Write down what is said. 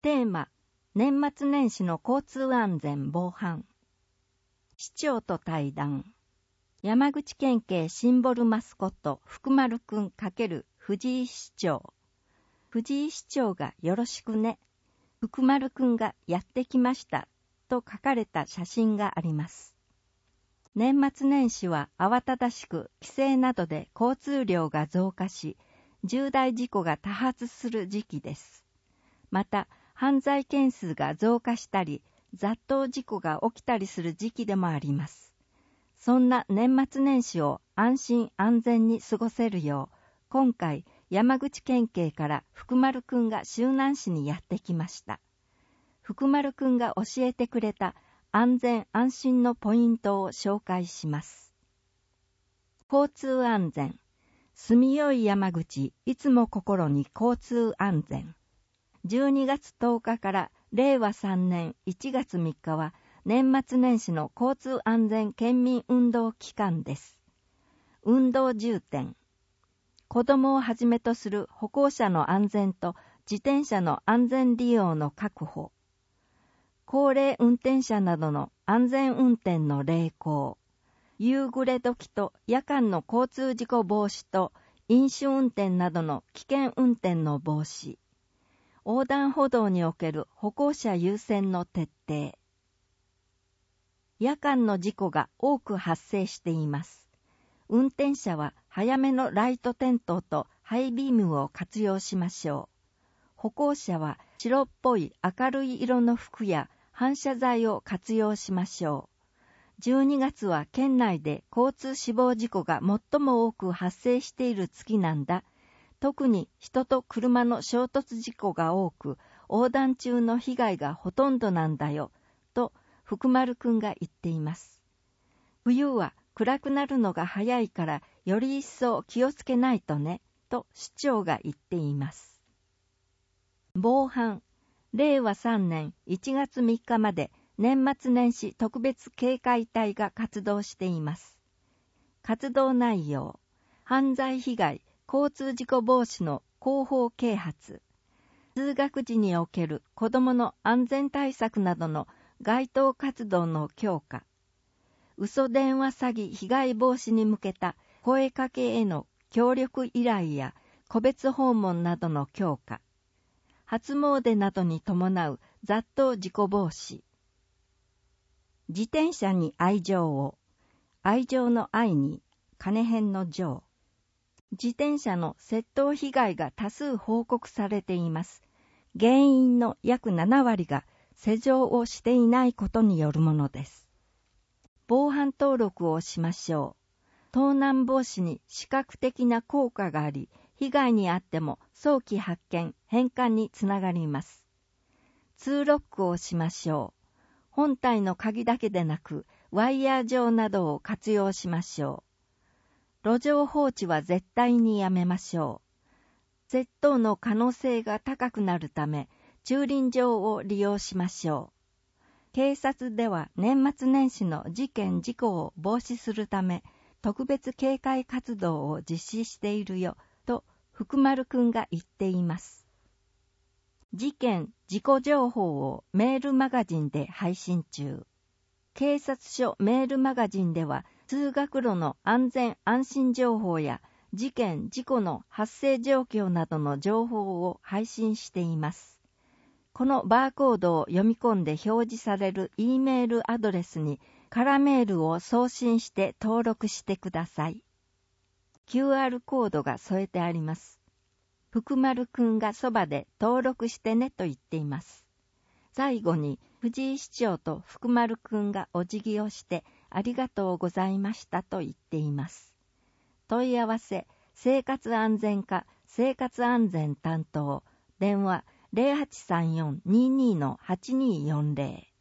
テーマ、年末年始の交通安全防犯。市長と対談。山口県警シンボルマスコット福丸くん×藤井市長。藤井市長がよろしくね。福丸くんがやってきましたと書かれた写真があります。年末年始は慌ただしく規制などで交通量が増加し、重大事故が多発する時期です。また、犯罪件数が増加したり、雑踏事故が起きたりする時期でもあります。そんな年末年始を安心安全に過ごせるよう、今回山口県警から福丸くんが周南市にやってきました。福丸くんが教えてくれた安全安心のポイントを紹介します。交通安全。住みよい山口、いつも心に交通安全。12月10日から令和3年1月3日は年末年始の交通安全県民運動期間です。運動重点。子供をはじめとする歩行者の安全と自転車の安全利用の確保。高齢運転者などの安全運転の励行。夕暮れ時と夜間の交通事故防止と飲酒運転などの危険運転の防止。横断歩道における歩行者優先の徹底。夜間の事故が多く発生しています。運転者は早めのライト点灯とハイビームを活用しましょう。歩行者は白っぽい明るい色の服や反射材を活用しましょう。12月は県内で交通死亡事故が最も多く発生している月なんだ。特に人と車の衝突事故が多く、横断中の被害がほとんどなんだよ、と福丸くんが言っています。冬は暗くなるのが早いからより一層気をつけないとね、と市長が言っています。防犯。令和3年1月3日まで年末年始特別警戒隊が活動しています。活動内容。犯罪被害、交通事故防止の広報啓発。通学時における子どもの安全対策などの街頭活動の強化。嘘電話詐欺被害防止に向けた声かけへの協力依頼や個別訪問などの強化。初詣などに伴う雑踏事故防止。自転車に愛情を。愛情の愛に金編の情。自転車の窃盗被害が多数報告されています。原因の約7割が施錠をしていないことによるものです。防犯登録をしましょう。盗難防止に視覚的な効果があり、被害に遭っても早期発見、返還につながります。通ロックをしましょう。本体の鍵だけでなく、ワイヤー状などを活用しましょう。路上放置は絶対にやめましょう。窃盗の可能性が高くなるため、駐輪場を利用しましょう。警察では年末年始の事件事故を防止するため、特別警戒活動を実施しているよ、と福丸くんが言っています。事件、事故情報をメールマガジンで配信中。警察署メールマガジンでは、通学路の安全安心情報や事件・事故の発生状況などの情報を配信しています。このバーコードを読み込んで表示される E メールアドレスにカラメールを送信して登録してください。QR コードが添えてあります。福丸くんがそばで登録してねと言っています。最後に藤井市長と福丸くんがお辞儀をしてありがとうございましたと言っています。問い合わせ、生活安全課生活安全担当、電話 0834-22-8240